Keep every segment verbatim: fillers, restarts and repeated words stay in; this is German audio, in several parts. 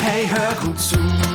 Hey, hör gut zu.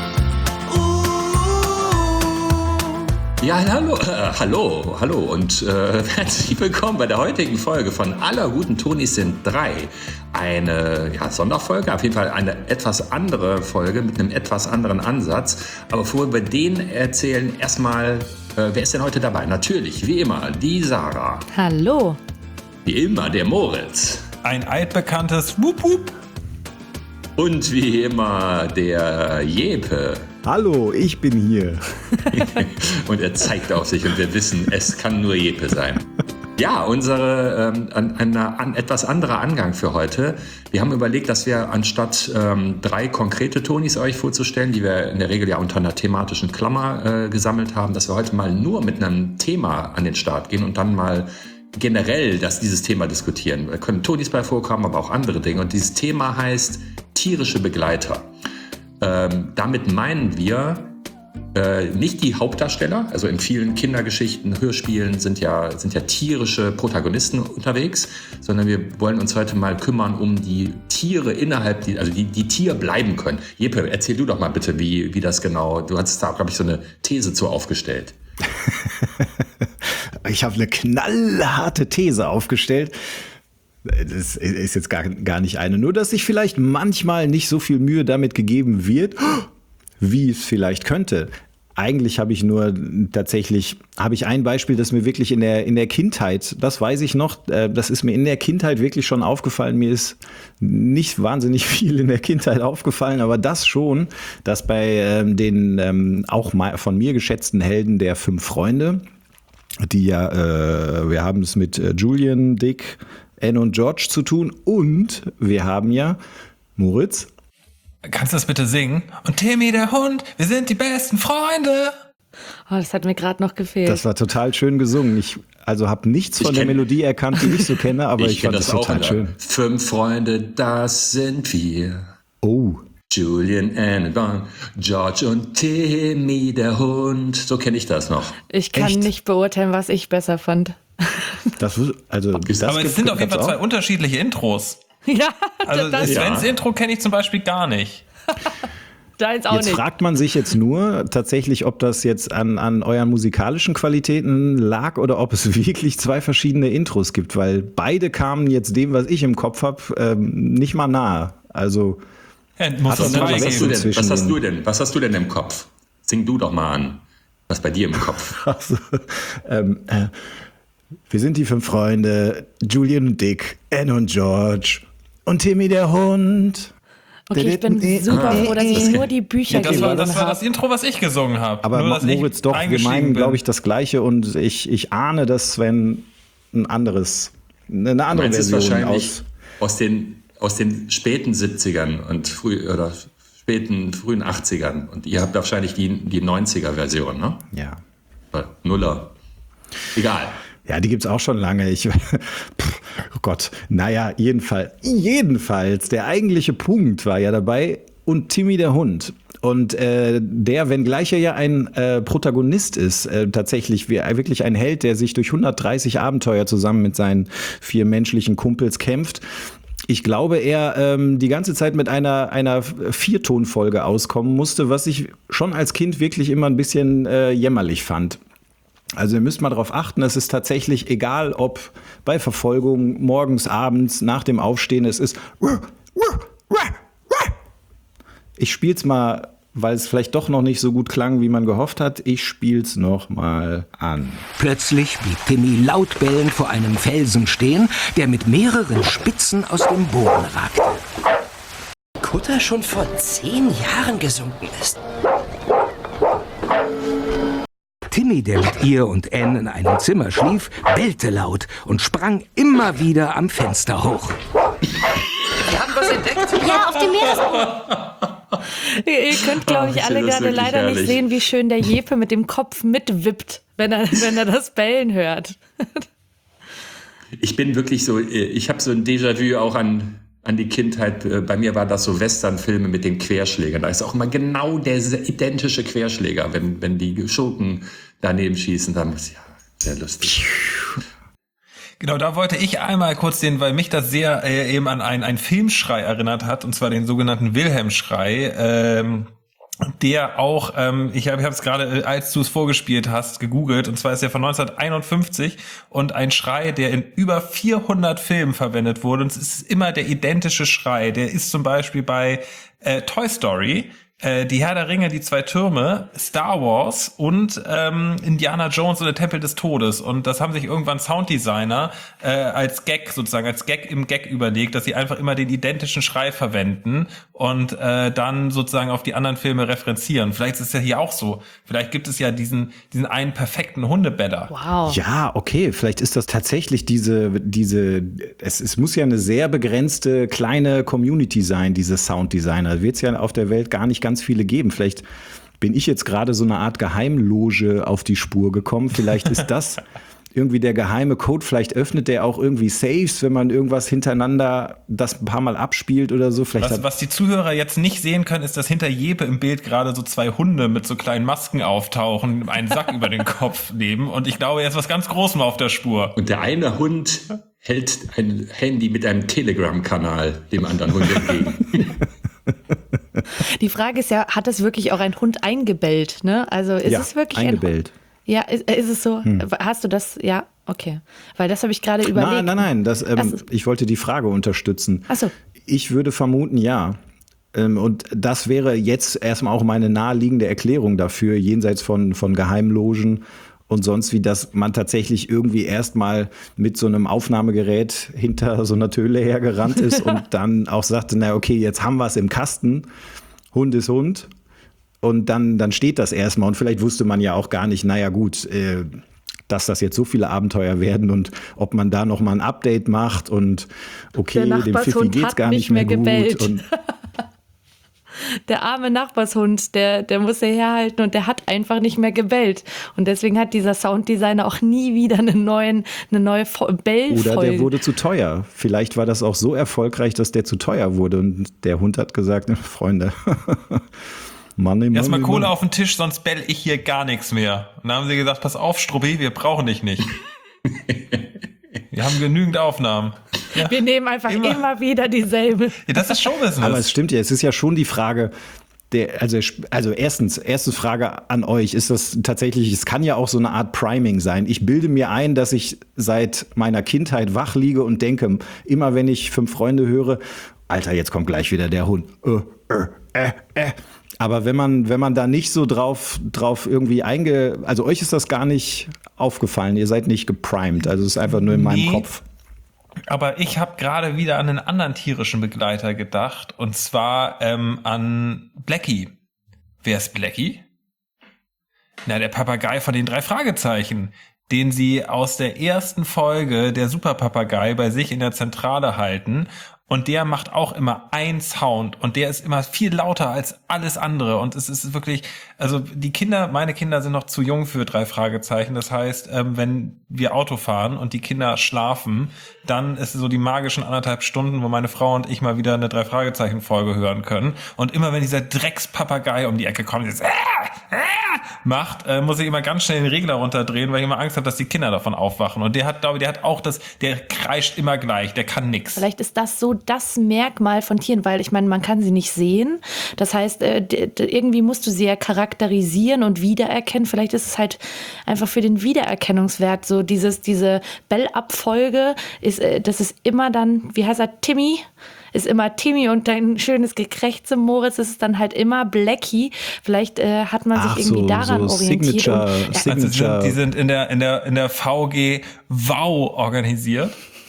Ja, hallo, äh, hallo, hallo und äh, herzlich willkommen bei der heutigen Folge von Aller guten Tonis sind drei. Eine ja, Sonderfolge, auf jeden Fall eine etwas andere Folge mit einem etwas anderen Ansatz. Aber bevor wir den erzählen, erstmal, äh, wer ist denn heute dabei? Natürlich, wie immer, die Sarah. Hallo. Wie immer, der Moritz. Ein altbekanntes Wup Wup. Und wie immer, der Jeppe. Hallo, ich bin hier. Und er zeigt auf sich und wir wissen, es kann nur Jeppe sein. Ja, unsere ähm, ein, ein, ein etwas anderer Angang für heute. Wir haben überlegt, dass wir anstatt ähm, drei konkrete Tonis euch vorzustellen, die wir in der Regel ja unter einer thematischen Klammer äh, gesammelt haben, dass wir heute mal nur mit einem Thema an den Start gehen und dann mal generell das, dieses Thema diskutieren. Da können Tonis bei vorkommen, aber auch andere Dinge. Und dieses Thema heißt tierische Begleiter. Ähm, damit meinen wir äh, nicht die Hauptdarsteller, also in vielen Kindergeschichten, Hörspielen sind ja, sind ja tierische Protagonisten unterwegs, sondern wir wollen uns heute mal kümmern um die Tiere innerhalb, die, also die, die Tier bleiben können. Jeppe, erzähl du doch mal bitte, wie, wie das genau, du hast da, glaube ich, so eine These zu aufgestellt. Ich habe eine knallharte These aufgestellt. Das ist jetzt gar, gar nicht eine. Nur, dass sich vielleicht manchmal nicht so viel Mühe damit gegeben wird, wie es vielleicht könnte. Eigentlich habe ich nur tatsächlich, habe ich ein Beispiel, das mir wirklich in der, in der Kindheit, das weiß ich noch, das ist mir in der Kindheit wirklich schon aufgefallen. Mir ist nicht wahnsinnig viel in der Kindheit aufgefallen, aber das schon, dass bei ähm, den ähm, auch von mir geschätzten Helden der Fünf Freunde, die ja, äh, wir haben es mit Julian, Dick, Anne und George zu tun und wir haben ja Moritz. Kannst du das bitte singen? Und Timmy der Hund, wir sind die besten Freunde. Oh, das hat mir gerade noch gefehlt. Das war total schön gesungen. Ich also habe nichts von ich der kenn, Melodie erkannt, die ich so kenne, aber ich, ich fand das, das total schön. Fünf Freunde, das sind wir. Oh. Julian, Anne, Don, George und Timmy der Hund. So kenne ich das noch. Ich kann Echt? nicht beurteilen, was ich besser fand. Das, also, das aber es sind auf jeden Fall zwei auch? unterschiedliche Intros. Ja, also das ja. Svens Intro kenne ich zum Beispiel gar nicht. Deins auch jetzt nicht. Fragt man sich jetzt nur tatsächlich, ob das jetzt an, an euren musikalischen Qualitäten lag oder ob es wirklich zwei verschiedene Intros gibt, weil beide kamen jetzt dem, was ich im Kopf habe, ähm, nicht mal nahe. Also ja, muss was, das was, hast du denn, was hast du den. denn? Was hast du denn im Kopf? Sing du doch mal an. Was bei dir im Kopf? Also, ähm, äh, wir sind die fünf Freunde, Julian und Dick, Anne und George und Timmy der Hund. Okay, ich bin super froh, dass ich nur die Bücher ja, das gelesen war, das war habe. das Intro, was ich gesungen habe. Aber Nur, Moritz, doch, wir meinen, glaube ich, das Gleiche und ich, ich ahne, dass Sven ein anderes, eine andere Meins ist Version wahrscheinlich aus... aus den, aus den späten siebzigern und früh, oder späten, frühen achtzigern. Und ihr habt wahrscheinlich die, die neunziger-Version, ne? Ja. Oder Nuller. Egal. Ja, die gibt's auch schon lange. Ich, pff, oh Gott, naja, jedenfalls, jedenfalls, der eigentliche Punkt war ja dabei und Timmy der Hund. Und äh, der, wenngleich er ja ein äh, Protagonist ist, äh, tatsächlich wie, wirklich ein Held, der sich durch hundertdreißig Abenteuer zusammen mit seinen vier menschlichen Kumpels kämpft. Ich glaube, er ähm, die ganze Zeit mit einer, einer Viertonfolge auskommen musste, was ich schon als Kind wirklich immer ein bisschen äh, jämmerlich fand. Also ihr müsst mal darauf achten, es ist tatsächlich egal, ob bei Verfolgung, morgens, abends, nach dem Aufstehen, es ist ich spiel's mal, weil es vielleicht doch noch nicht so gut klang, wie man gehofft hat, ich spiel's noch mal an. Plötzlich blieb Timmy laut bellend vor einem Felsen stehen, der mit mehreren Spitzen aus dem Boden ragte. Kutter schon vor zehn Jahren gesunken ist. Timmy, der mit ihr und Anne in einem Zimmer schlief, bellte laut und sprang immer wieder am Fenster hoch. Wir haben was entdeckt. Ja, auf dem Meeresboden. Ihr, ihr könnt, glaube ich, Oh, ich alle finde das gerade wirklich leider herrlich. nicht sehen, wie schön der Jeppe mit dem Kopf mitwippt, wenn er, wenn er das Bellen hört. Ich bin wirklich so, ich habe so ein Déjà-vu auch an, an die Kindheit. Bei mir war das so Western-Filme mit den Querschlägern. Da ist auch immer genau der identische Querschläger, wenn, wenn die Schurken daneben schießen. Dann ist ja sehr lustig. Genau, da wollte ich einmal kurz den, weil mich das sehr äh, eben an einen, einen Filmschrei erinnert hat, und zwar den sogenannten Wilhelm-Schrei, ähm, der auch, ähm, ich habe es gerade, als du es vorgespielt hast, gegoogelt, und zwar ist er von neunzehnhunderteinundfünfzig und ein Schrei, der in über vierhundert Filmen verwendet wurde, und es ist immer der identische Schrei. Der ist zum Beispiel bei äh, Toy Story, äh, die Herr der Ringe, die zwei Türme, Star Wars und ähm, Indiana Jones und der Tempel des Todes. Und das haben sich irgendwann Sounddesigner äh, als Gag, sozusagen als Gag im Gag überlegt, dass sie einfach immer den identischen Schrei verwenden und äh, dann sozusagen auf die anderen Filme referenzieren. Vielleicht ist es ja hier auch so. Vielleicht gibt es ja diesen diesen einen perfekten Hundebeller. Wow. Ja, okay, vielleicht ist das tatsächlich diese, diese, es, es muss ja eine sehr begrenzte kleine Community sein, diese Sounddesigner. Wird es ja auf der Welt gar nicht ganz viele geben. Vielleicht bin ich jetzt gerade so eine Art Geheimloge auf die Spur gekommen. Vielleicht ist das irgendwie der geheime Code. Vielleicht öffnet der auch irgendwie Saves, wenn man irgendwas hintereinander das ein paar Mal abspielt oder so. Vielleicht Was, hat was die Zuhörer jetzt nicht sehen können, ist, dass hinter Jeppe im Bild gerade so zwei Hunde mit so kleinen Masken auftauchen, einen Sack über den Kopf nehmen. Und ich glaube, er ist was ganz Großem auf der Spur. Und der eine Hund hält ein Handy mit einem Telegram-Kanal dem anderen Hund entgegen. Die Frage ist ja, hat das wirklich auch ein Hund eingebellt? Ne? Also ist ja, es wirklich eingebellt. Ein, ja, ist, ist es so? Hm. Hast du das? Ja, okay. Weil das habe ich gerade überlegt. Nein, nein, nein. Das, ähm, so. Ich wollte die Frage unterstützen. Ach so. Ich würde vermuten, ja. Ähm, und das wäre jetzt erstmal auch meine naheliegende Erklärung dafür, jenseits von, von Geheimlogen und sonst wie, dass man tatsächlich irgendwie erstmal mit so einem Aufnahmegerät hinter so einer Töle hergerannt ist und dann auch sagte, na okay, jetzt haben wir es im Kasten, Hund ist Hund, und dann, dann steht das erstmal, und vielleicht wusste man ja auch gar nicht, naja gut, äh, dass das jetzt so viele Abenteuer werden und ob man da nochmal ein Update macht und okay, dem Pfiffi geht's gar nicht mehr, mehr gut. Und der arme Nachbarshund, der, der muss herhalten und der hat einfach nicht mehr gebellt. Und deswegen hat dieser Sounddesigner auch nie wieder einen neuen, eine neue Bellfolge. Oder der wurde zu teuer. Vielleicht war das auch so erfolgreich, dass der zu teuer wurde. Und der Hund hat gesagt, Freunde, Money, Money, erstmal Kohle Money. auf den Tisch, sonst bell ich hier gar nichts mehr. Und dann haben sie gesagt, pass auf, Struppi, wir brauchen dich nicht. Wir haben genügend Aufnahmen. Ja, wir nehmen einfach immer, immer wieder dieselbe. Ja, das ist Showbusiness. Aber es stimmt ja, es ist ja schon die Frage, der, also, also erstens, erste Frage an euch, ist das tatsächlich, es kann ja auch so eine Art Priming sein. Ich bilde mir ein, dass ich seit meiner Kindheit wach liege und denke, immer wenn ich fünf Freunde höre, Alter, jetzt kommt gleich wieder der Hund. Äh, äh, äh, äh. Aber wenn man, wenn man da nicht so drauf, drauf irgendwie einge... Also euch ist das gar nicht aufgefallen, ihr seid nicht geprimed, also es ist einfach nur in meinem nee, Kopf. Aber ich habe gerade wieder an einen anderen tierischen Begleiter gedacht, und zwar ähm, an Blackie. Wer ist Blackie? Na, der Papagei von den drei Fragezeichen, den sie aus der ersten Folge der Superpapagei bei sich in der Zentrale halten. Und der macht auch immer ein Sound, und der ist immer viel lauter als alles andere. Und es ist wirklich, also die Kinder, meine Kinder sind noch zu jung für drei Fragezeichen. Das heißt, ähm, wenn wir Auto fahren und die Kinder schlafen, dann ist es so die magischen anderthalb Stunden, wo meine Frau und ich mal wieder eine drei Fragezeichen Folge hören können. Und immer wenn dieser Dreckspapagei um die Ecke kommt, dieses äh, äh, macht, äh, muss ich immer ganz schnell den Regler runterdrehen, weil ich immer Angst habe, dass die Kinder davon aufwachen. Und der hat, glaube ich, der hat auch das, der kreischt immer gleich, der kann nix. Vielleicht ist das so das Merkmal von Tieren, weil ich meine, man kann sie nicht sehen. Das heißt, äh, d- d- irgendwie musst du sie ja charakterisieren und wiedererkennen. Vielleicht ist es halt einfach für den Wiedererkennungswert so, dieses, diese Bellabfolge ist, äh, das ist immer dann, wie heißt er, Timmy? Ist immer Timmy, und dein schönes Gekrächze, Moritz, ist es dann halt immer Blackie. Vielleicht äh, hat man sich Ach irgendwie so, daran so orientiert. Signature, und, ja, Signature. Also die sind, die sind in der, in der, in der V G Wow organisiert.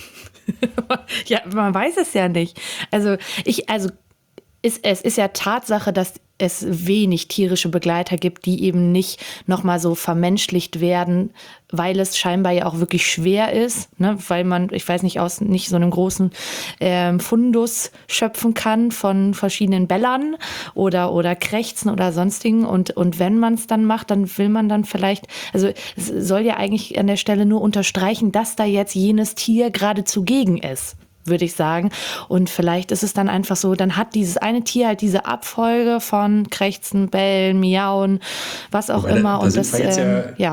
ja, man weiß es ja nicht. Also ich, also ist, es ist ja Tatsache, dass es wenig tierische Begleiter gibt, die eben nicht nochmal so vermenschlicht werden, weil es scheinbar ja auch wirklich schwer ist, ne? Weil man, ich weiß nicht, aus nicht so einem großen ähm, Fundus schöpfen kann von verschiedenen Bellern oder, oder Krächzen oder sonstigen. Und, und wenn man es dann macht, dann will man dann vielleicht, also es soll ja eigentlich an der Stelle nur unterstreichen, dass da jetzt jenes Tier gerade zugegen ist, würde ich sagen. Und vielleicht ist es dann einfach so, dann hat dieses eine Tier halt diese Abfolge von Krächzen, Bellen, Miauen, was auch Aber da- immer. da und sind das, wir jetzt ähm, ja- ja,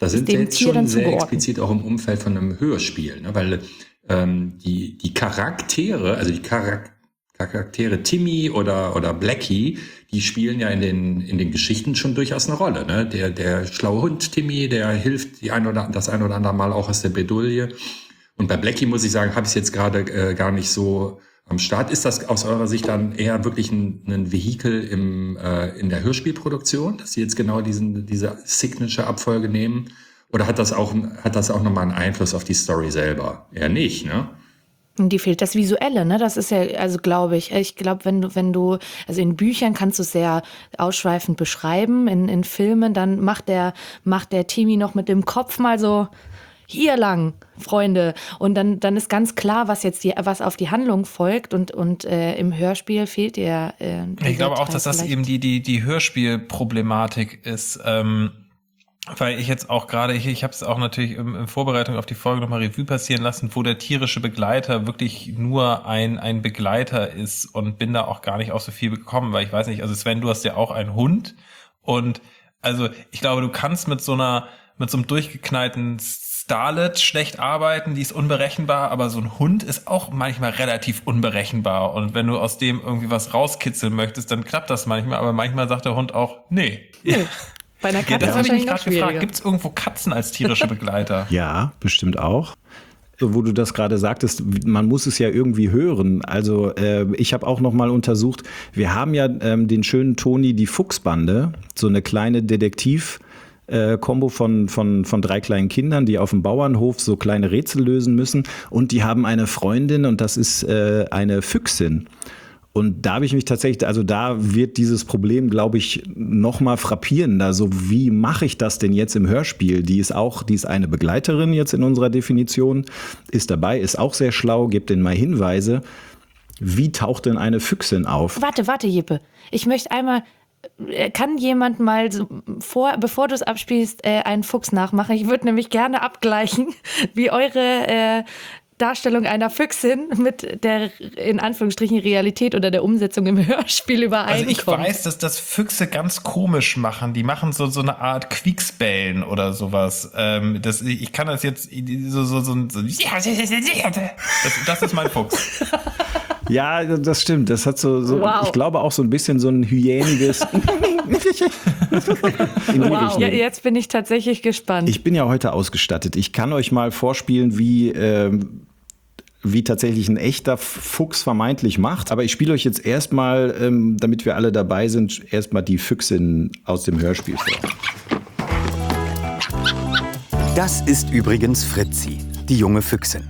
Da sind dem wir jetzt Tier schon dann sehr zugeordnet. explizit auch im Umfeld von einem Hörspiel, ne? Weil ähm, die, die Charaktere, also die Charak- Charaktere Timmy oder, oder Blackie, die spielen ja in den, in den Geschichten schon durchaus eine Rolle. Ne? Der, der schlaue Hund Timmy, der hilft die ein oder, das ein oder andere Mal auch aus der Bredouille. Und bei Blackie muss ich sagen, habe ich es jetzt gerade äh, gar nicht so am Start. Ist das aus eurer Sicht dann eher wirklich ein, ein Vehikel im, äh, in der Hörspielproduktion, dass sie jetzt genau diesen, diese Signature-Abfolge nehmen? Oder hat das auch, hat das auch nochmal einen Einfluss auf die Story selber? Eher nicht, ne? Und die fehlt das Visuelle, ne? Das ist ja, also glaube ich, ich glaube, wenn du, wenn du, also in Büchern kannst du es sehr ausschweifend beschreiben, in, in Filmen, dann macht der, macht der Timmy noch mit dem Kopf mal so hier lang, Freunde. Und dann, dann ist ganz klar, was jetzt die, was auf die Handlung folgt. Und, und äh, im Hörspiel fehlt dir. Äh, Ich glaube auch, Teil dass das vielleicht. eben die, die, die Hörspielproblematik ist. Ähm, weil ich jetzt auch gerade, ich, ich habe es auch natürlich in, in Vorbereitung auf die Folge nochmal Revue passieren lassen, wo der tierische Begleiter wirklich nur ein, ein Begleiter ist und bin da auch gar nicht auf so viel gekommen, weil ich weiß nicht, also Sven, du hast ja auch einen Hund und also ich glaube, du kannst mit so einer, mit so einem durchgeknallten Starlet schlecht arbeiten, die ist unberechenbar, aber so ein Hund ist auch manchmal relativ unberechenbar und wenn du aus dem irgendwie was rauskitzeln möchtest, dann klappt das manchmal, aber manchmal sagt der Hund auch, nee. Nee. Bei einer Ja, Katze das habe ich mich wahrscheinlich noch gerade gefragt. schwieriger. Gibt es irgendwo Katzen als tierische Begleiter? Ja, bestimmt auch. Wo du das gerade sagtest, man muss es ja irgendwie hören. Also äh, ich habe auch noch mal untersucht, wir haben ja ähm, den schönen Toni die Fuchsbande, so eine kleine Detektiv- Äh, Kombo von, von, von drei kleinen Kindern, die auf dem Bauernhof so kleine Rätsel lösen müssen. Und die haben eine Freundin und das ist äh, eine Füchsin. Und da habe ich mich tatsächlich, also da wird dieses Problem, glaube ich, noch mal frappierender. So, wie mache ich das denn jetzt im Hörspiel? Die ist auch, die ist eine Begleiterin jetzt in unserer Definition, ist dabei, ist auch sehr schlau, gibt denen mal Hinweise. Wie taucht denn eine Füchsin auf? Warte, warte, Jippe. Ich möchte einmal, äh, kann jemand mal, so vor, bevor du es abspielst, äh, einen Fuchs nachmachen? Ich würde nämlich gerne abgleichen, wie eure äh, Darstellung einer Füchsin mit der, in Anführungsstrichen, Realität oder der Umsetzung im Hörspiel Also übereinkommt. ich weiß, dass das Füchse ganz komisch machen. Die machen so so eine Art Quicksbellen oder sowas. Ähm, das, ich kann das jetzt so so so, so das, das ist mein Fuchs. Ja, das stimmt. Das hat so, so Wow. ich glaube auch so ein bisschen so ein hyäniges. In die Wow, Richtung. ja, jetzt bin ich tatsächlich gespannt. Ich bin ja heute ausgestattet. Ich kann euch mal vorspielen, wie, ähm, wie tatsächlich ein echter Fuchs vermeintlich macht. Aber ich spiele euch jetzt erstmal, ähm, damit wir alle dabei sind, erstmal die Füchsin aus dem Hörspiel vor. Das ist übrigens Fritzi, die junge Füchsin.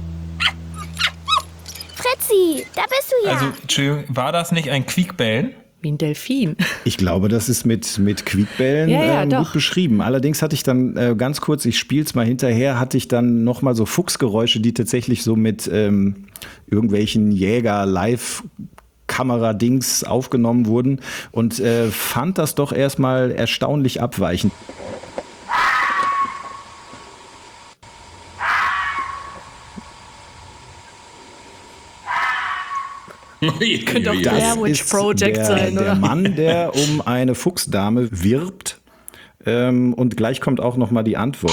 Fritzi, da bist du ja. Also, Entschuldigung, war das nicht ein Quiekbellen? Wie ein Delfin. Ich glaube, das ist mit, mit Quiekbällen Ja, ja, ähm, doch. gut beschrieben. Allerdings hatte ich dann äh, ganz kurz, ich spiel's mal hinterher, hatte ich dann nochmal so Fuchsgeräusche, die tatsächlich so mit ähm, irgendwelchen Jäger-Live- Kameradings aufgenommen wurden und äh, fand das doch erstmal erstaunlich abweichend. Könnte auch Das Blair Witch ist Project der, sein, der oder? Mann, der um eine Fuchsdame wirbt. Ähm, und gleich kommt auch noch mal die Antwort.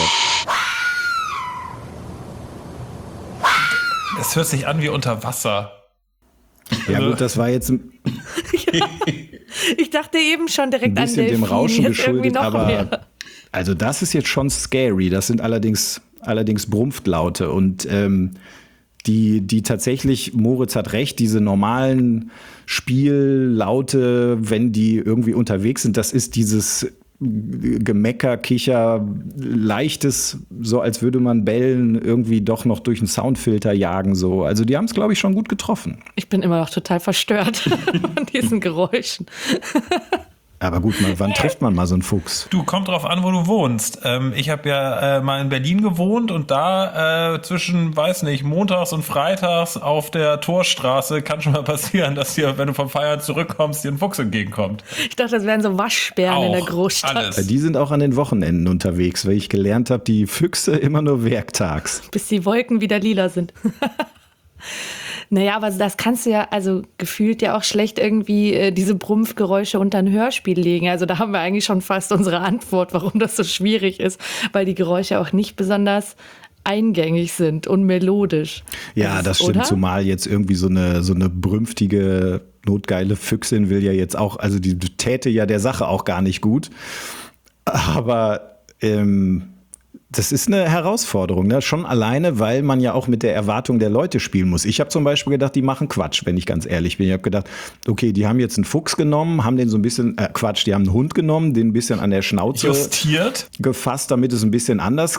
Es hört sich an wie unter Wasser. Ja gut, das war jetzt ein Ich dachte eben schon direkt an bisschen Delfin. dem Rauschen Jetzt irgendwie geschuldet, noch aber mehr. also das ist jetzt schon scary. Das sind allerdings allerdings Brumpftlaute und ähm, die die tatsächlich, Moritz hat recht, diese normalen Spiellaute, wenn die irgendwie unterwegs sind, das ist dieses Gemecker, Kicher, leichtes, so als würde man Bällen irgendwie doch noch durch einen Soundfilter jagen. So. Also die haben es, glaube ich, schon gut getroffen. Ich bin immer noch total verstört von diesen Geräuschen. Aber gut, mal, wann trifft man mal so einen Fuchs? Du, kommt drauf an, wo du wohnst. Ähm, ich habe ja äh, mal in Berlin gewohnt und da äh, zwischen, weiß nicht, montags und freitags auf der Torstraße kann schon mal passieren, dass dir, wenn du vom Feiern zurückkommst, dir ein Fuchs entgegenkommt. Ich dachte, das wären so Waschbären in der Auch, Großstadt. alles. Die sind auch an den Wochenenden unterwegs, weil ich gelernt habe, die Füchse immer nur werktags. Bis die Wolken wieder lila sind. Naja, aber das kannst du ja, also gefühlt ja auch schlecht irgendwie äh, diese Brumpfgeräusche unter ein Hörspiel legen. Also da haben wir eigentlich schon fast unsere Antwort, warum das so schwierig ist, weil die Geräusche auch nicht besonders eingängig sind und melodisch. Ja, das, das stimmt, oder? Zumal jetzt irgendwie so eine, so eine brünftige, notgeile Füchsin will ja jetzt auch, also die täte ja der Sache auch gar nicht gut. Aber ähm, das ist eine Herausforderung, ne? Schon alleine, weil man ja auch mit der Erwartung der Leute spielen muss. Ich habe zum Beispiel gedacht, die machen Quatsch, wenn ich ganz ehrlich bin. Ich habe gedacht, okay, die haben jetzt einen Fuchs genommen, haben den so ein bisschen, äh, Quatsch, die haben einen Hund genommen, den ein bisschen an der Schnauze Justiert. gefasst, damit es ein bisschen anders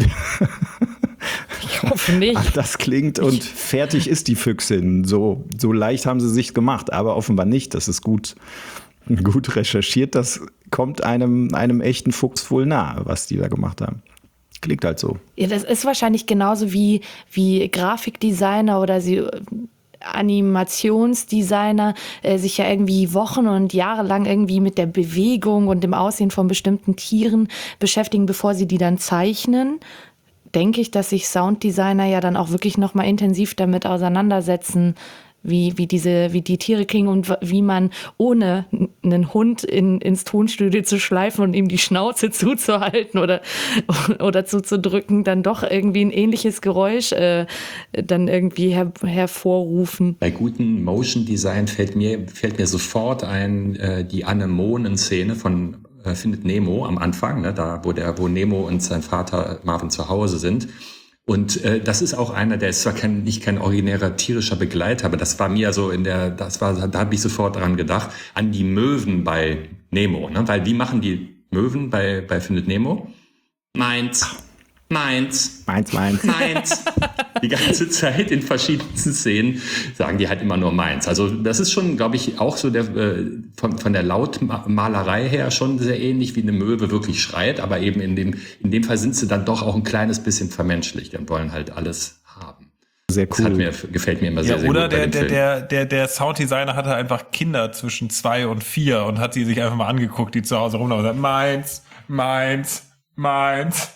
Ich hoffe nicht. Ach, das klingt und fertig ist die Füchsin. So, so leicht haben sie sich gemacht, aber offenbar nicht. Das ist gut, gut recherchiert. Das kommt einem, einem echten Fuchs wohl nahe, was die da gemacht haben. Klingt halt so. Ja, das ist wahrscheinlich genauso wie, wie Grafikdesigner oder sie, Animationsdesigner äh, sich ja irgendwie Wochen und Jahre lang irgendwie mit der Bewegung und dem Aussehen von bestimmten Tieren beschäftigen, bevor sie die dann zeichnen. Denke ich, dass sich Sounddesigner ja dann auch wirklich noch mal intensiv damit auseinandersetzen, wie, wie, diese, wie die Tiere klingen und wie man ohne einen Hund in, ins Tonstudio zu schleifen und ihm die Schnauze zuzuhalten oder, oder zuzudrücken, dann doch irgendwie ein ähnliches Geräusch äh, dann irgendwie her, hervorrufen. Bei gutem Motion Design fällt mir, fällt mir sofort ein, äh, die Anemonen-Szene von äh, Findet Nemo am Anfang, ne, da wo der, wo Nemo und sein Vater Marvin zu Hause sind. Und äh, das ist auch einer, der ist zwar kein, nicht kein originärer tierischer Begleiter, aber das war mir so in der, das war, da habe ich sofort dran gedacht, an die Möwen bei Nemo, ne? Weil wie machen die Möwen bei, bei Findet Nemo? Meins, meins, Meins, meins. meins. Die ganze Zeit in verschiedensten Szenen sagen die halt immer nur meins. Also das ist schon, glaube ich, auch so der äh, von, von der Lautmalerei her schon sehr ähnlich, wie eine Möwe wirklich schreit. Aber eben in dem, in dem Fall sind sie dann doch auch ein kleines bisschen vermenschlicht und wollen halt alles haben. Sehr cool. Das hat mir, gefällt mir immer sehr, Ja, sehr oder gut bei der, dem der, Film. der, der, der Sounddesigner hatte einfach Kinder zwischen zwei und vier und hat sie sich einfach mal angeguckt, die zu Hause rumlaufen und sagt, meins, meins, meins.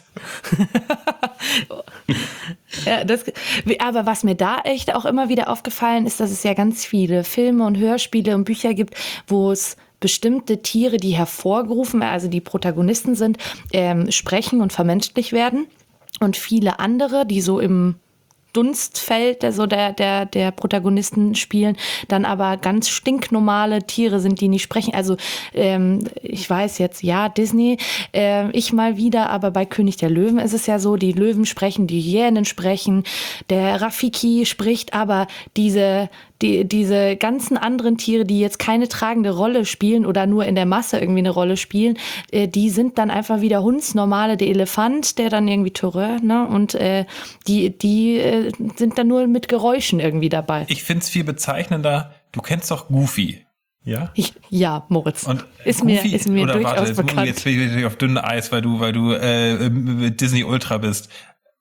Ja, das, aber was mir da echt auch immer wieder aufgefallen ist, dass es ja ganz viele Filme und Hörspiele und Bücher gibt, wo es bestimmte Tiere, die hervorgerufen, also die Protagonisten sind, ähm, sprechen und vermenschlicht werden. Und viele andere, die so im Dunstfeld der, so der, der, der Protagonisten spielen, dann aber ganz stinknormale Tiere sind, die nicht sprechen. Also ähm, ich weiß jetzt, ja, Disney, äh, ich mal wieder, aber bei König der Löwen ist es ja so, die Löwen sprechen, die Hyänen sprechen, der Rafiki spricht, aber diese Die, diese ganzen anderen Tiere, die jetzt keine tragende Rolle spielen oder nur in der Masse irgendwie eine Rolle spielen, äh, die sind dann einfach wieder hundsnormale. Der Elefant, der dann irgendwie Toureur, ne? Und äh, die, die äh, sind dann nur mit Geräuschen irgendwie dabei. Ich find's viel bezeichnender, du kennst doch Goofy, ja? Ich, ja, Moritz. Und ist Goofy, mir, ist mir oder durchaus warte, bekannt. jetzt bin ich natürlich auf dünnem Eis, weil du, weil du äh, Disney Ultra bist.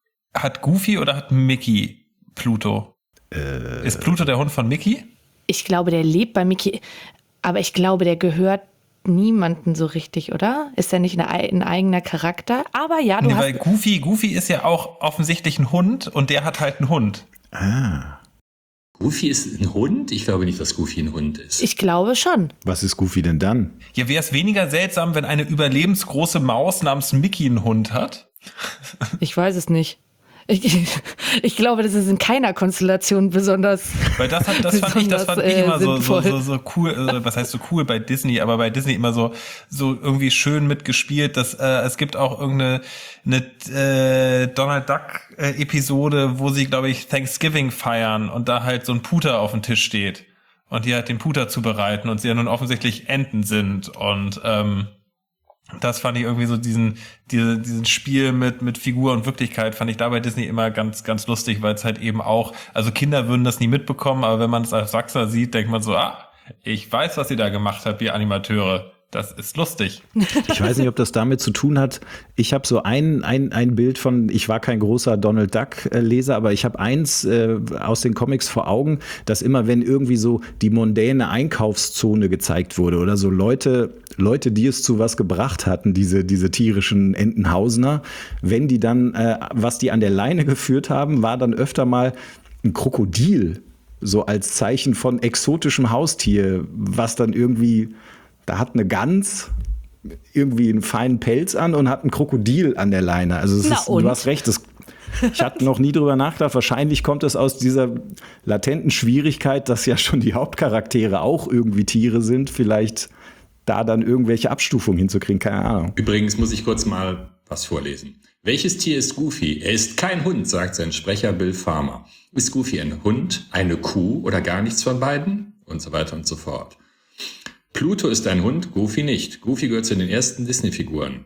Hat Goofy oder hat Mickey Pluto? Äh, ist Pluto der Hund von Mickey? Ich glaube, der lebt bei Mickey, aber ich glaube, der gehört niemanden so richtig, oder? Ist der nicht eine, ein eigener Charakter? Aber ja, du Nee, hast... weil Goofy, Goofy ist ja auch offensichtlich ein Hund und der hat halt einen Hund. Ah. Goofy ist ein Hund? Ich glaube nicht, dass Goofy ein Hund ist. Ich glaube schon. Was ist Goofy denn dann? Ja, wäre es weniger seltsam, wenn eine überlebensgroße Maus namens Mickey einen Hund hat? Ich weiß es nicht. Ich, ich glaube, das ist in keiner Konstellation besonders. Weil das hat, das fand ich, das fand ich äh, immer so, so, sinnvoll. so, so cool, äh, was heißt so cool bei Disney, aber bei Disney immer so, so irgendwie schön mitgespielt, dass äh, es gibt auch irgendeine eine, äh, Donald Duck äh, Episode, wo sie, glaube ich, Thanksgiving feiern und da halt so ein Puter auf dem Tisch steht und die halt den Puter zubereiten und sie ja nun offensichtlich Enten sind und ähm, das fand ich irgendwie so diesen, diese, diesen Spiel mit, mit Figur und Wirklichkeit fand ich da bei Disney immer ganz, ganz lustig, weil es halt eben auch, also Kinder würden das nie mitbekommen, aber wenn man es als Sachser sieht, denkt man so, ah, ich weiß, was ihr da gemacht habt, ihr Animateure. Das ist lustig. Ich weiß nicht, ob das damit zu tun hat. Ich habe so ein, ein, ein Bild von, ich war kein großer Donald Duck-Leser, aber ich habe eins äh, aus den Comics vor Augen, dass immer, wenn irgendwie so die mondäne Einkaufszone gezeigt wurde oder so Leute, Leute, die es zu was gebracht hatten, diese, diese tierischen Entenhausener, wenn die dann, äh, was die an der Leine geführt haben, war dann öfter mal ein Krokodil so als Zeichen von exotischem Haustier, was dann irgendwie, da hat eine Gans irgendwie einen feinen Pelz an und hat ein Krokodil an der Leine. Also es ist, du hast recht, das, ich hatte noch nie drüber nachgedacht. Wahrscheinlich kommt es aus dieser latenten Schwierigkeit, dass ja schon die Hauptcharaktere auch irgendwie Tiere sind. Vielleicht da dann irgendwelche Abstufungen hinzukriegen, keine Ahnung. Übrigens muss ich kurz mal was vorlesen. Welches Tier ist Goofy? Er ist kein Hund, sagt sein Sprecher Bill Farmer. Ist Goofy ein Hund, eine Kuh oder gar nichts von beiden? Und so weiter und so fort. Pluto ist ein Hund, Goofy nicht. Goofy gehört zu den ersten Disney-Figuren.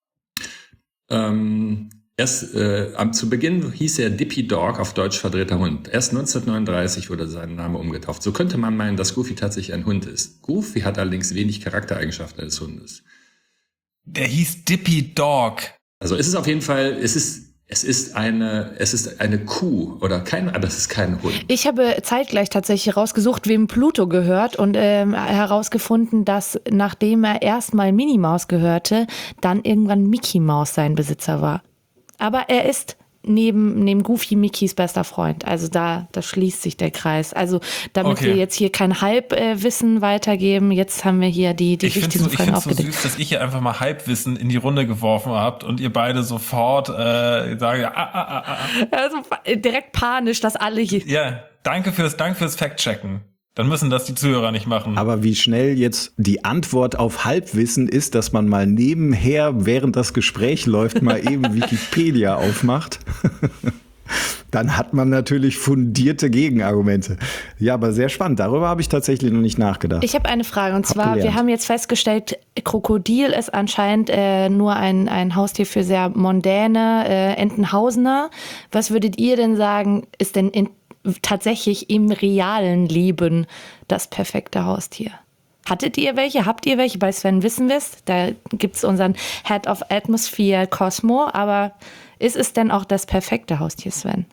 Ähm, erst äh, am, zu Beginn hieß er Dippy Dog, auf Deutsch verdrehter Hund. Erst neunzehnhundertneununddreißig wurde sein Name umgetauft. So könnte man meinen, dass Goofy tatsächlich ein Hund ist. Goofy hat allerdings wenig Charaktereigenschaften eines Hundes. Der hieß Dippy Dog. Also es ist auf jeden Fall, es ist Es ist eine, es ist eine Kuh oder kein, aber es ist kein Hund. Ich habe zeitgleich tatsächlich rausgesucht, wem Pluto gehört und ähm, herausgefunden, dass nachdem er erstmal Minnie Maus gehörte, dann irgendwann Mickey Maus sein Besitzer war. Aber er ist neben, neben Goofy Mickeys bester Freund. Also da, da schließt sich der Kreis. Also damit Okay. wir jetzt hier kein Halbwissen weitergeben, jetzt haben wir hier die, die Ich finde richtigen es so, Fragen ich find's so aufgedeckt. süß, dass ich hier einfach mal Halbwissen in die Runde geworfen habt und ihr beide sofort äh, sagen, ah, ah, ah, ah. Also direkt panisch, dass alle hier... Ja, danke fürs, danke fürs Fact-Checken. Dann müssen das die Zuhörer nicht machen. Aber wie schnell jetzt die Antwort auf Halbwissen ist, dass man mal nebenher, während das Gespräch läuft, mal eben Wikipedia aufmacht, dann hat man natürlich fundierte Gegenargumente. Ja, aber sehr spannend. Darüber habe ich tatsächlich noch nicht nachgedacht. Ich habe eine Frage und Hab zwar, gelernt. wir haben jetzt festgestellt, Krokodil ist anscheinend äh, nur ein, ein Haustier für sehr mondäne äh, Entenhausener. Was würdet ihr denn sagen, ist denn in, tatsächlich im realen Leben das perfekte Haustier? Hattet ihr welche? Habt ihr welche? Bei Sven wissen wir es. Da gibt es unseren Head of Atmosphere Cosmo. Aber ist es denn auch das perfekte Haustier, Sven?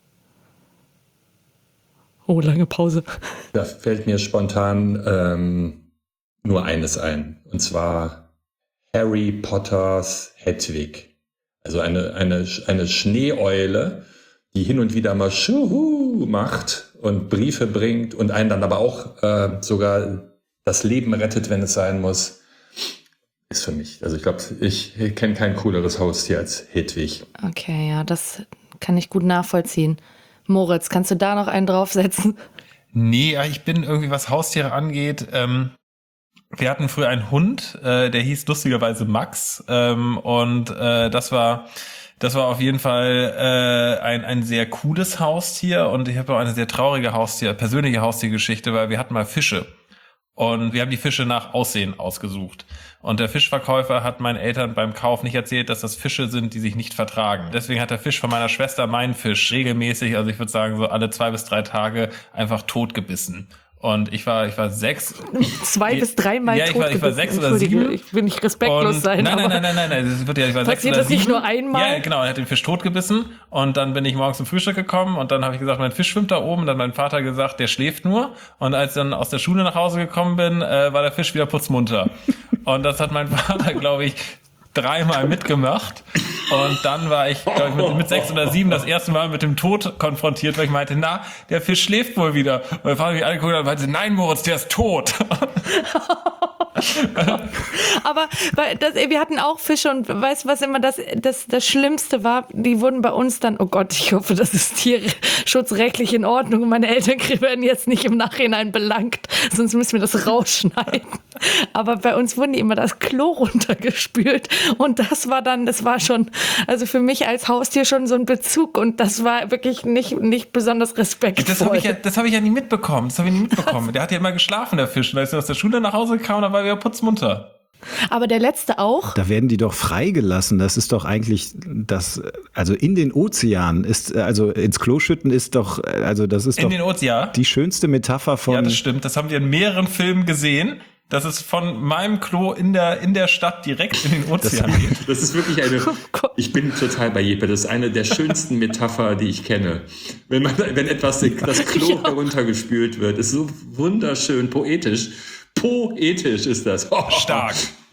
Oh, lange Pause. Da fällt mir spontan ähm, nur eines ein. Und zwar Harry Potters Hedwig. Also eine, eine, eine Schneeeule, die hin und wieder mal Schuhu macht und Briefe bringt und einen dann aber auch äh, sogar das Leben rettet, wenn es sein muss. Ist für mich. Also ich glaube, ich kenne kein cooleres Haustier als Hedwig. Okay, ja, das kann ich gut nachvollziehen. Moritz, kannst du da noch einen draufsetzen? Nee, ich bin irgendwie, was Haustiere angeht, ähm, wir hatten früher einen Hund, äh, der hieß lustigerweise Max, ähm, und äh, das war das war auf jeden Fall äh, ein ein sehr cooles Haustier und ich habe auch eine sehr traurige Haustier, persönliche Haustiergeschichte, weil wir hatten mal Fische. Und wir haben die Fische nach Aussehen ausgesucht. Und der Fischverkäufer hat meinen Eltern beim Kauf nicht erzählt, dass das Fische sind, die sich nicht vertragen. Deswegen hat der Fisch von meiner Schwester meinen Fisch regelmäßig, also ich würde sagen so alle zwei bis drei Tage, einfach totgebissen. Und ich war, ich war sechs. Zwei bis dreimal Ja, ich war, ich war sechs oder sieben. Ich will nicht respektlos Und sein. Nein, nein, aber nein, nein, nein, das wird ja, ich war sechs passiert oder das nicht sieben. nur einmal? Ja, genau, er hat den Fisch totgebissen und dann bin ich morgens zum Frühstück gekommen und dann habe ich gesagt, mein Fisch schwimmt da oben. Und dann hat mein Vater gesagt, der schläft nur. Und als ich dann aus der Schule nach Hause gekommen bin, äh, war der Fisch wieder putzmunter. Und das hat mein Vater, glaube ich, dreimal mitgemacht. Und dann war ich, glaube ich, mit, mit sechs oder sieben das erste Mal mit dem Tod konfrontiert, weil ich meinte, na, der Fisch schläft wohl wieder. Und mein Vater mich angeguckt und meinte, nein, Moritz, der ist tot. Aber weil das, wir hatten auch Fische und weißt du, was immer das, das, das Schlimmste war? Die wurden bei uns dann, oh Gott, ich hoffe, das ist tierschutzrechtlich in Ordnung und meine Eltern werden jetzt nicht im Nachhinein belangt, sonst müssen wir das rausschneiden. Aber bei uns wurden die immer das Klo runtergespült und das war dann, das war schon, also für mich als Haustier schon so ein Bezug und das war wirklich nicht, nicht besonders respektvoll. Das habe ich, ja, das hab ich ja nie mitbekommen. Das habe ich nie mitbekommen. Der hat ja immer geschlafen, der Fisch. Und als er aus der Schule nach Hause kam, dann war er wieder putzmunter. Aber der letzte auch? Da werden die doch freigelassen. Das ist doch eigentlich das, also in den Ozeanen ist, also ins Klo schütten ist doch, also das ist In doch den Ozean? die schönste Metapher von. Ja, das stimmt. Das haben wir in mehreren Filmen gesehen. Dass es von meinem Klo in der, in der Stadt direkt in den Ozean geht. Das ist wirklich eine, Oh ich bin total bei Jeppe, das ist eine der schönsten Metapher, die ich kenne. Wenn man, wenn etwas, das Klo Ja. heruntergespült wird, ist so wunderschön, poetisch. Poetisch ist das. Oh. Stark.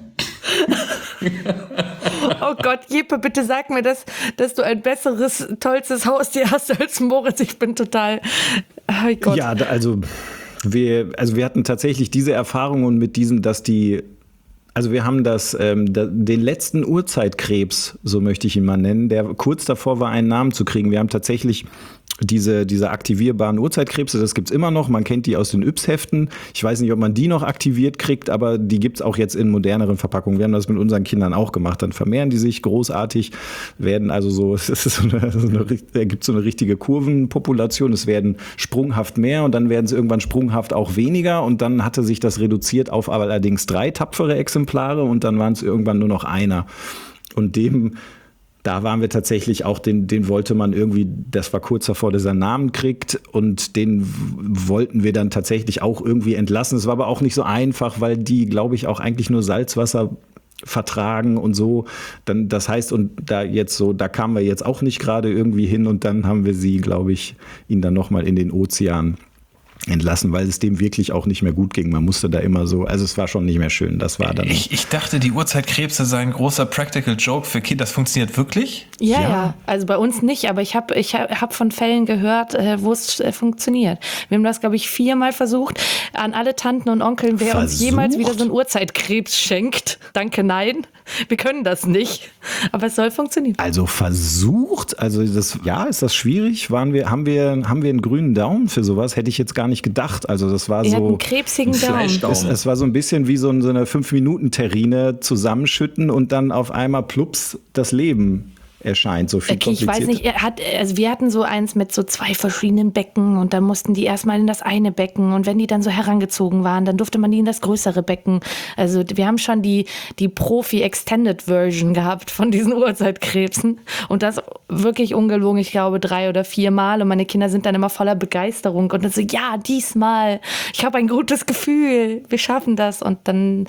Oh Gott, Jeppe, bitte sag mir, dass, dass du ein besseres, tollstes Haustier hast als Moritz. Ich bin total, oh Gott. Ja, da- also wir, also wir hatten tatsächlich diese Erfahrung und mit diesem, dass die, also wir haben das, ähm, da, den letzten Urzeitkrebs, so möchte ich ihn mal nennen, der kurz davor war, einen Namen zu kriegen. Wir haben tatsächlich diese, diese aktivierbaren Urzeitkrebse, das gibt's immer noch. Man kennt die aus den Yps-Heften. Ich weiß nicht, ob man die noch aktiviert kriegt, aber die gibt's auch jetzt in moderneren Verpackungen. Wir haben das mit unseren Kindern auch gemacht. Dann vermehren die sich großartig, werden also so, es ist so eine, so eine, da gibt's so eine richtige Kurvenpopulation. Es werden sprunghaft mehr und dann werden es irgendwann sprunghaft auch weniger. Und dann hatte sich das reduziert auf allerdings drei tapfere Exemplare und dann waren es irgendwann nur noch einer. Und dem Da waren wir tatsächlich auch, den, den wollte man irgendwie, das war kurz davor, dass er einen Namen kriegt und den w- wollten wir dann tatsächlich auch irgendwie entlassen. Es war aber auch nicht so einfach, weil die, glaube ich, auch eigentlich nur Salzwasser vertragen und so. Dann, das heißt, und da jetzt so, da kamen wir jetzt auch nicht gerade irgendwie hin und dann haben wir sie, glaube ich, ihn dann nochmal in den Ozean entlassen, weil es dem wirklich auch nicht mehr gut ging. Man musste da immer so, also es war schon nicht mehr schön. Das war dann. Ich, ich dachte, die Urzeitkrebse seien ein großer Practical Joke für Kinder. Das funktioniert wirklich? Ja, Ja. ja, also bei uns nicht, aber ich habe ich hab, hab von Fällen gehört, äh, wo es äh, funktioniert. Wir haben das, glaube ich, viermal versucht. An alle Tanten und Onkeln, wer uns Versucht? jemals wieder so einen Urzeitkrebs schenkt. Danke, nein. Wir können das nicht. Aber es soll funktionieren. Also versucht, also das, ja, ist das schwierig? Waren wir, haben wir, haben wir einen grünen Daumen für sowas? Hätte ich jetzt gar nicht gedacht. Also das war Er hat so. einen krebsigen Ein Daumen. Fleischdaumen. Es, es war so ein bisschen wie so, ein- so eine fünf-Minuten-Terrine zusammenschütten und dann auf einmal plups das Leben erscheint. So viel Okay, ich weiß kompliziert. nicht, er hat, also wir hatten so eins mit so zwei verschiedenen Becken und dann mussten die erstmal in das eine Becken und wenn die dann so herangezogen waren, dann durfte man die in das größere Becken. Also wir haben schon die, die Profi-Extended-Version gehabt von diesen Urzeitkrebsen und das wirklich ungelogen, ich glaube drei oder vier Mal und meine Kinder sind dann immer voller Begeisterung und dann so, ja, diesmal, ich habe ein gutes Gefühl, wir schaffen das und dann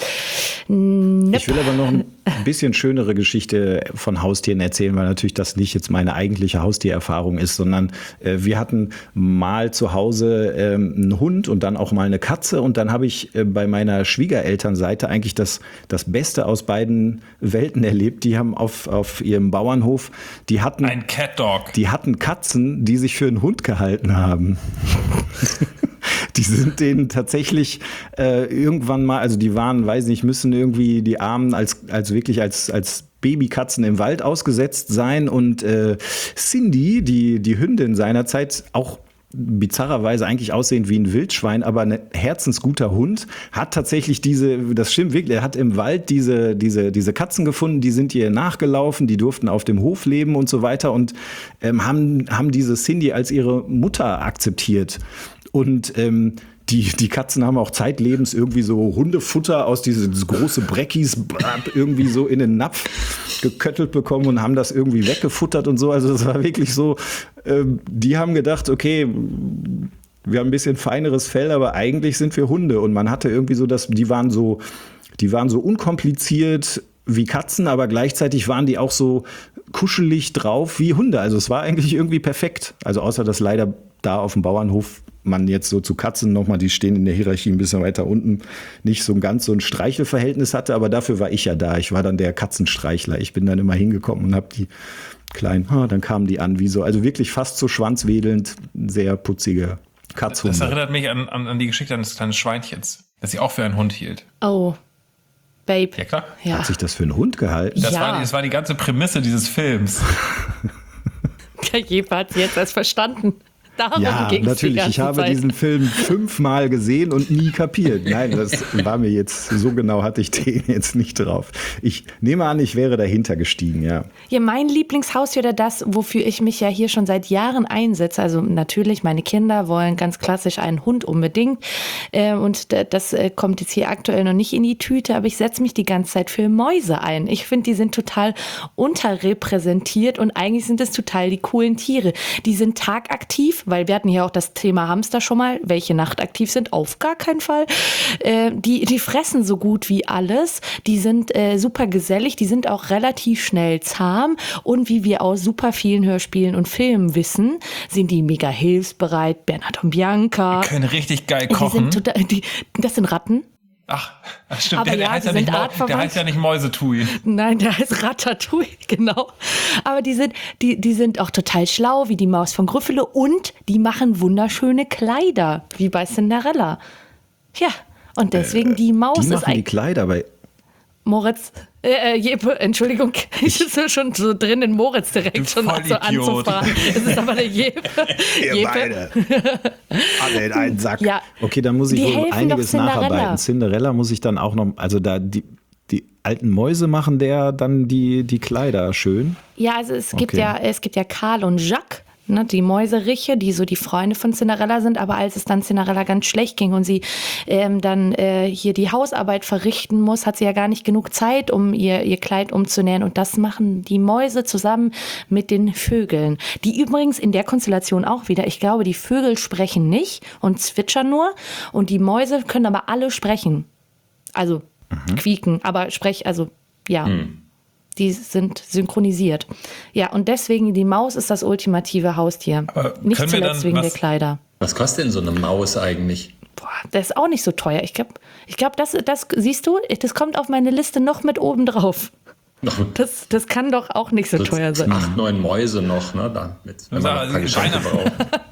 nope. Ich will aber noch ein bisschen schönere Geschichte von Haustieren erzählen, weil natürlich das nicht jetzt meine eigentliche Haustiererfahrung ist, sondern äh, wir hatten mal zu Hause ähm, einen Hund und dann auch mal eine Katze und dann habe ich äh, bei meiner Schwiegerelternseite eigentlich das, das Beste aus beiden Welten erlebt. Die haben auf, auf ihrem Bauernhof, die hatten, Ein Cat Dog. die hatten Katzen, die sich für einen Hund gehalten haben. Die sind denen tatsächlich äh, irgendwann mal, also die waren, weiß nicht, müssen irgendwie die Armen als, als wirklich als, als Babykatzen im Wald ausgesetzt sein. Und äh, Cindy, die, die Hündin seinerzeit, auch bizarrerweise eigentlich aussehend wie ein Wildschwein, aber ein herzensguter Hund, hat tatsächlich diese, das stimmt wirklich, er hat im Wald diese, diese, diese Katzen gefunden, die sind ihr nachgelaufen, die durften auf dem Hof leben und so weiter und ähm, haben, haben diese Cindy als ihre Mutter akzeptiert. Und ähm, die, die Katzen haben auch zeitlebens irgendwie so Hundefutter aus diesen große Breckis irgendwie so in den Napf geköttelt bekommen und haben das irgendwie weggefuttert und so. Also das war wirklich so, ähm, die haben gedacht, okay, wir haben ein bisschen feineres Fell, aber eigentlich sind wir Hunde. Und man hatte irgendwie so das, die waren so, die waren so unkompliziert wie Katzen, aber gleichzeitig waren die auch so kuschelig drauf wie Hunde. Also es war eigentlich irgendwie perfekt. Also außer dass leider da auf dem Bauernhof man jetzt so zu Katzen nochmal, die stehen in der Hierarchie ein bisschen weiter unten, nicht so ein ganz so ein Streichelverhältnis hatte, aber dafür war ich ja da. Ich war dann der Katzenstreichler. Ich bin dann immer hingekommen und habe die kleinen, ah, dann kamen die an, wie so, also wirklich fast so schwanzwedelnd, sehr putzige Katzhunde. Das erinnert mich an, an, an die Geschichte eines kleinen Schweinchens, das sie auch für einen Hund hielt. Oh, Babe. Ja, klar. Ja. Hat sich das für einen Hund gehalten? Das, Ja. war, das war die ganze Prämisse dieses Films. Der Jeppe hat sie jetzt erst verstanden. Darum Ja, ging's die natürlich. ganze Ich habe Zeit. diesen Film fünfmal gesehen und nie kapiert. Nein, das war mir jetzt, so genau hatte ich den jetzt nicht drauf. Ich nehme an, ich wäre dahinter gestiegen, ja. Ja, mein Lieblingshaustier oder das, wofür ich mich ja hier schon seit Jahren einsetze. Also natürlich, meine Kinder wollen ganz klassisch einen Hund unbedingt. Äh, und d- das äh, kommt jetzt hier aktuell noch nicht in die Tüte, aber ich setze mich die ganze Zeit für Mäuse ein. Ich finde, die sind total unterrepräsentiert und eigentlich sind es total die coolen Tiere. Die sind tagaktiv, weil wir hatten hier auch das Thema Hamster schon mal, welche nachtaktiv sind, auf gar keinen Fall. Äh, die, die fressen so gut wie alles. Die sind äh, super gesellig, die sind auch relativ schnell zahm und wie wir aus super vielen Hörspielen und Filmen wissen, sind die mega hilfsbereit. Bernhard und Bianca. Können richtig geil Die kochen. sind total, die, das sind Ratten. Ach, ach stimmt, Aber der, der, ja, heißt die ja nicht sind Mau- artverwandt. der heißt ja nicht Mäusetui. Nein, der heißt Ratatouille, genau. Aber die sind, die, die sind auch total schlau, wie die Maus von Gryffalo. Und die machen wunderschöne Kleider, wie bei Cinderella. Ja, und deswegen die Maus Die ist machen die eigentlich... Kleider bei. Moritz, äh, äh, Jeppe, Entschuldigung, ich bin schon so drin in Moritz direkt Du schon so Vollidiot. anzufahren. Es ist aber der Jeppe. Ihr Jeppe. beide. Alle in einen Sack. Ja, Okay, dann muss ich die wohl helfen einiges doch Cinderella. nacharbeiten. Cinderella muss ich dann auch noch, also da die, die alten Mäuse machen der dann die, die Kleider schön. Ja, also es gibt Okay. ja, es gibt ja Karl und Jacques, ne, die Mäuseriche, die so die Freunde von Cinderella sind, aber als es dann Cinderella ganz schlecht ging und sie ähm, dann äh, hier die Hausarbeit verrichten muss, hat sie ja gar nicht genug Zeit, um ihr, ihr Kleid umzunähen, und das machen die Mäuse zusammen mit den Vögeln, die übrigens in der Konstellation auch wieder, ich glaube, die Vögel sprechen nicht und zwitschern nur und die Mäuse können aber alle sprechen, also quieken, aber sprech, also ja. Die sind synchronisiert. Ja, und deswegen, die Maus ist das ultimative Haustier. Aber Nicht können wir zuletzt dann wegen was- der Kleider. Was kostet denn so eine Maus eigentlich? Boah, das ist auch nicht so teuer. Ich glaube, ich glaub, das, das siehst du, das kommt auf meine Liste noch mit oben drauf. Das, das kann doch auch nicht so So teuer sein. acht, neun Mäuse noch, ne? Damit, wenn man Also, noch ein paar Geschenke Weihnachten- braucht.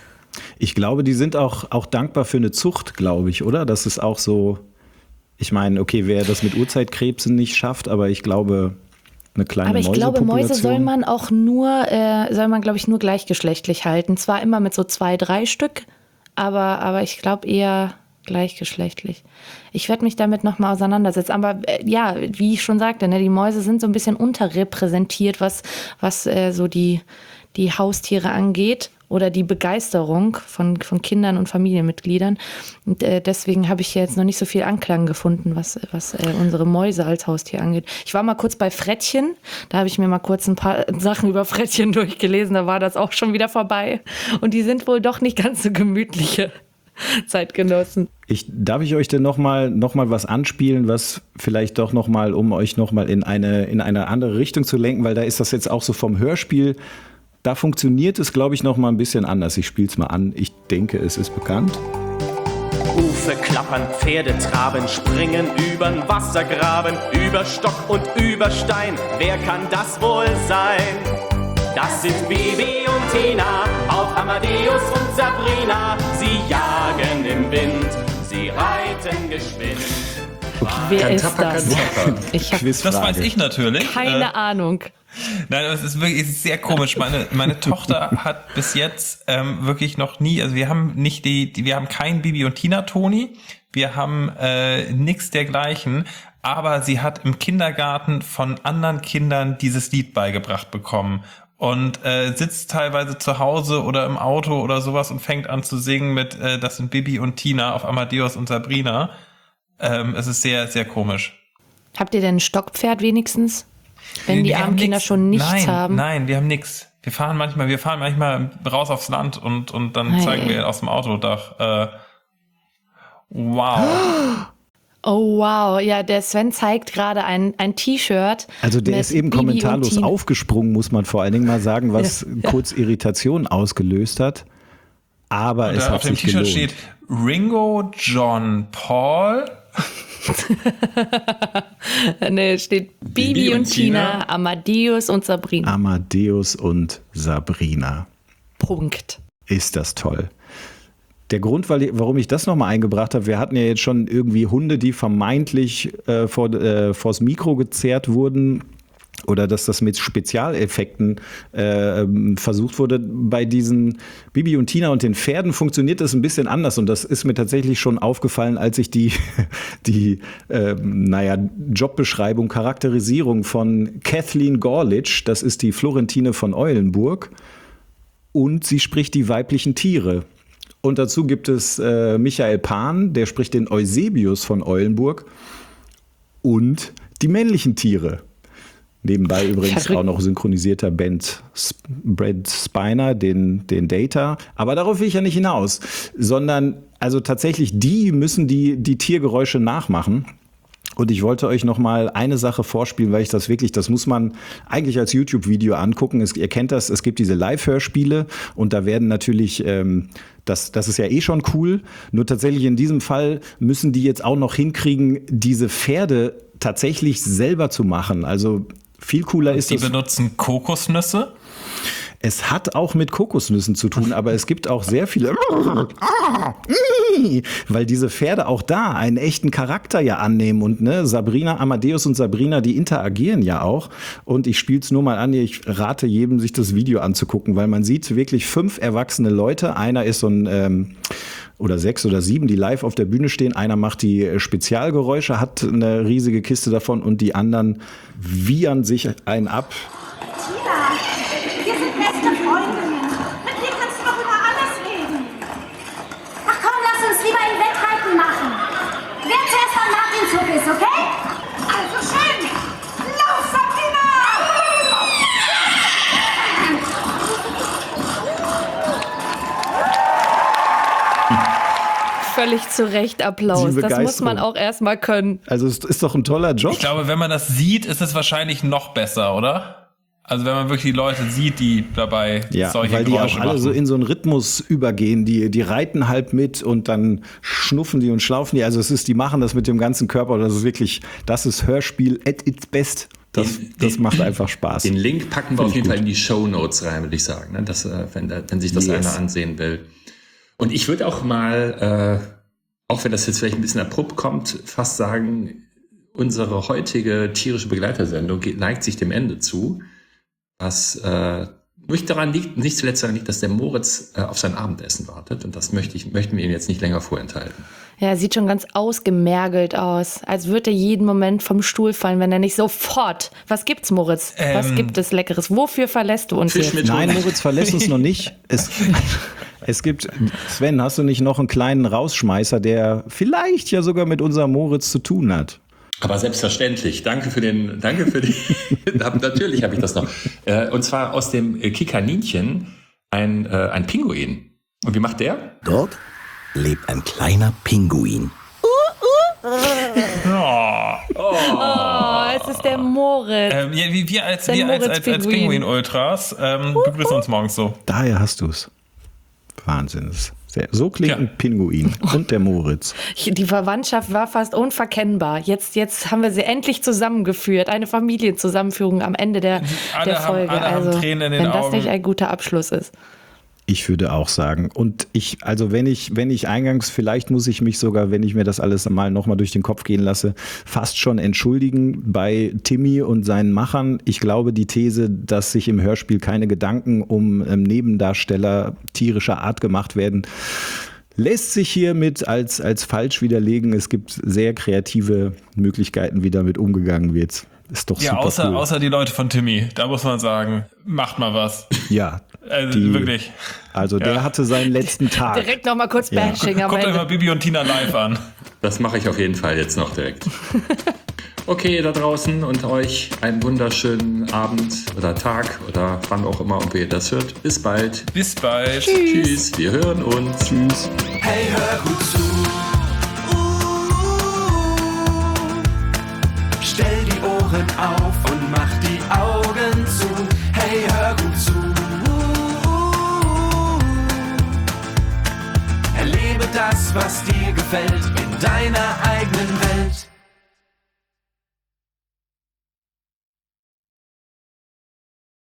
Ich glaube, die sind auch, auch dankbar für eine Zucht, glaube ich, oder? Das ist auch so, ich meine, okay, wer das mit Urzeitkrebsen nicht schafft, aber ich glaube, eine kleine Aber ich glaube, Mäuse Mäusepopulation- soll man auch nur, äh, soll man, glaube ich, nur gleichgeschlechtlich halten. Zwar immer mit so zwei, drei Stück, aber, aber ich glaube eher gleichgeschlechtlich. Ich werde mich damit nochmal auseinandersetzen. Aber äh, ja, wie ich schon sagte, ne, die Mäuse sind so ein bisschen unterrepräsentiert, was, was äh, so die, die Haustiere angeht. Oder die Begeisterung von, von Kindern und Familienmitgliedern. Und äh, deswegen habe ich jetzt noch nicht so viel Anklang gefunden, was, was äh, unsere Mäuse als Haustier angeht. Ich war mal kurz bei Frettchen, da habe ich mir mal kurz ein paar Sachen über Frettchen durchgelesen, da war das auch schon wieder vorbei. Und die sind wohl doch nicht ganz so gemütliche Zeitgenossen. Ich, darf ich euch denn nochmal noch mal was anspielen, was vielleicht doch nochmal, um euch nochmal in eine, in eine andere Richtung zu lenken, weil da ist das jetzt auch so vom Hörspiel. Da funktioniert es, glaube ich, noch mal ein bisschen anders. Ich spiele es mal an. Ich denke, es ist bekannt. Hufe klappern, Pferde traben, springen übern Wassergraben, über Stock und über Stein. Wer kann das wohl sein? Das sind Bibi und Tina, auf Amadeus und Sabrina. Sie jagen im Wind, sie reiten geschwind. Wer ist Kantappa, das? Kantappa. Ich habe Das weiß ich natürlich. keine Äh, Ahnung. Nein, aber es ist wirklich es ist sehr komisch. Meine, meine Tochter hat bis jetzt ähm, wirklich noch nie, also wir haben nicht die, die wir haben keinen Bibi und Tina Toni, wir haben äh, nichts dergleichen, aber sie hat im Kindergarten von anderen Kindern dieses Lied beigebracht bekommen und äh, sitzt teilweise zu Hause oder im Auto oder sowas und fängt an zu singen mit äh, das sind Bibi und Tina auf Amadeus und Sabrina. Ähm, es ist sehr, sehr komisch. Habt ihr denn ein Stockpferd wenigstens? Wenn Nee, die wir haben armen Kinder nix. schon nichts nein, haben. Nein, wir haben nichts. Wir fahren manchmal, wir fahren manchmal raus aufs Land und, und dann Ei. zeigen wir aus dem Autodach. Äh, wow. Oh wow, ja, der Sven zeigt gerade ein, ein T-Shirt. Also der mit ist eben Bibi und kommentarlos Tina. aufgesprungen, muss man vor allen Dingen mal sagen, was Ja, ja. kurz Irritation ausgelöst hat. Aber Und es da hat auf dem sich T-Shirt gelohnt. steht Ringo John Paul. Ne, steht Bibi, Bibi und und Tina, Tina. Amadeus und Sabrina. Amadeus und Sabrina. Punkt. Ist das toll. Der Grund, weil, warum ich das nochmal eingebracht habe, wir hatten ja jetzt schon irgendwie Hunde, die vermeintlich äh, vor, äh, vors Mikro gezerrt wurden oder dass das mit Spezialeffekten äh, versucht wurde. Bei diesen Bibi und Tina und den Pferden funktioniert das ein bisschen anders und das ist mir tatsächlich schon aufgefallen, als ich die, die äh, naja, Jobbeschreibung, Charakterisierung von Kathleen Gorlitsch, das ist die Florentine von Eulenburg, und sie spricht die weiblichen Tiere. Und dazu gibt es äh, Michael Pan, der spricht den Eusebius von Eulenburg und die männlichen Tiere. Nebenbei übrigens Verrückt. auch noch synchronisierter Brent, Brent Spiner, den, den Data. Aber darauf will ich ja nicht hinaus, sondern also tatsächlich die müssen die, die Tiergeräusche nachmachen. Und ich wollte euch noch mal eine Sache vorspielen, weil ich das wirklich, das muss man eigentlich als YouTube-Video angucken. Es, ihr kennt das, es gibt diese Live-Hörspiele und da werden natürlich, ähm, das, das ist ja eh schon cool, nur tatsächlich in diesem Fall müssen die jetzt auch noch hinkriegen, diese Pferde tatsächlich selber zu machen. Also viel cooler ist die es. Die benutzen Kokosnüsse? Es hat auch mit Kokosnüssen zu tun, aber es gibt auch sehr viele, weil diese Pferde auch da einen echten Charakter ja annehmen und ne, Sabrina, Amadeus und Sabrina, die interagieren ja auch und ich spiele es nur mal an, ich rate jedem, sich das Video anzugucken, weil man sieht wirklich fünf erwachsene Leute, einer ist so ein ähm, oder sechs oder sieben, die live auf der Bühne stehen. Einer macht die Spezialgeräusche, hat eine riesige Kiste davon und die anderen wiehern sich einen ab. Wir sind beste Freundinnen. Mit dir kannst du doch über alles reden. Ach komm, lass uns lieber ein Wettreiten machen. Wer zuerst an Martinshhof ist, okay? Also schön. Lauf, Sabrina! Völlig zu Recht Applaus. Das muss man auch erstmal können. Also es ist doch ein toller Job. Ich glaube, wenn man das sieht, ist es wahrscheinlich noch besser, oder? Also wenn man wirklich die Leute sieht, die dabei ja, solche weil die Geräusche auch alle machen. so in so einen Rhythmus übergehen. Die, die reiten halt mit und dann schnuffen die und schlaufen die. Also es ist, die machen das mit dem ganzen Körper. Das ist wirklich, das ist Hörspiel at its best. Das, den, das den, macht einfach Spaß. Den Link packen wir auf jeden gut. Fall in die Shownotes rein, würde ich sagen, ne? Dass, wenn, wenn sich das yes. einer ansehen will. Und ich würde auch mal, äh, auch wenn das jetzt vielleicht ein bisschen abrupt kommt, fast sagen, unsere heutige tierische Begleitersendung geht, neigt sich dem Ende zu. Was äh, nicht daran liegt, nicht zuletzt daran liegt, dass der Moritz äh, auf sein Abendessen wartet. Und das möchte ich, möchten wir ihm jetzt nicht länger vorenthalten. Ja, er sieht schon ganz ausgemergelt aus, als würde er jeden Moment vom Stuhl fallen, wenn er nicht sofort. Was gibt's, Moritz? Ähm, Was gibt es Leckeres? Wofür verlässt du uns Fisch jetzt? Mit Nein, Moritz verlässt uns noch nicht. Es, es gibt, Sven, hast du nicht noch einen kleinen Rausschmeißer, der vielleicht ja sogar mit unserem Moritz zu tun hat? Aber selbstverständlich. Danke für den, danke für den, natürlich habe ich das noch. Und zwar aus dem Kikaninchen ein, ein Pinguin. Und wie macht der? Dort lebt ein kleiner Pinguin. Uh, uh. Oh. Oh. oh, es ist der Moritz. Ähm, ja, wir, wir als, wir als, als, als Pinguin-Ultras ähm, begrüßen uns morgens so. Daher hast du es. Wahnsinn. So klingt ja. ein Pinguin und der Moritz. Die Verwandtschaft war fast unverkennbar. Jetzt, jetzt haben wir sie endlich zusammengeführt. Eine Familienzusammenführung am Ende der, der Folge. Haben, alle also, haben Tränen in den wenn das Augen. nicht ein guter Abschluss ist. Ich würde auch sagen. Und ich, also wenn ich, wenn ich eingangs, vielleicht muss ich mich sogar, wenn ich mir das alles mal nochmal durch den Kopf gehen lasse, fast schon entschuldigen bei Timmy und seinen Machern. Ich glaube, die These, dass sich im Hörspiel keine Gedanken um ähm, Nebendarsteller tierischer Art gemacht werden, lässt sich hiermit als, als falsch widerlegen. Es gibt sehr kreative Möglichkeiten, wie damit umgegangen wird. Ist doch ja, super außer, cool. außer die Leute von Timmy. Da muss man sagen, macht mal was. Ja. Also die, wirklich. Also der ja. hatte seinen letzten Tag. Direkt nochmal kurz ja. Bashing am Guckt Ende. euch mal Bibi und Tina live an. Das mache ich auf jeden Fall jetzt noch direkt. Okay, da draußen und euch einen wunderschönen Abend oder Tag oder wann auch immer und ihr das hört. Bis bald. Bis bald. Tschüss. Tschüss. Wir hören uns. Tschüss. Hey, hör gut zu. Stell die Ohren auf und mach die Augen zu. Hey, hör gut zu. Erlebe das, was dir gefällt, in deiner eigenen Welt.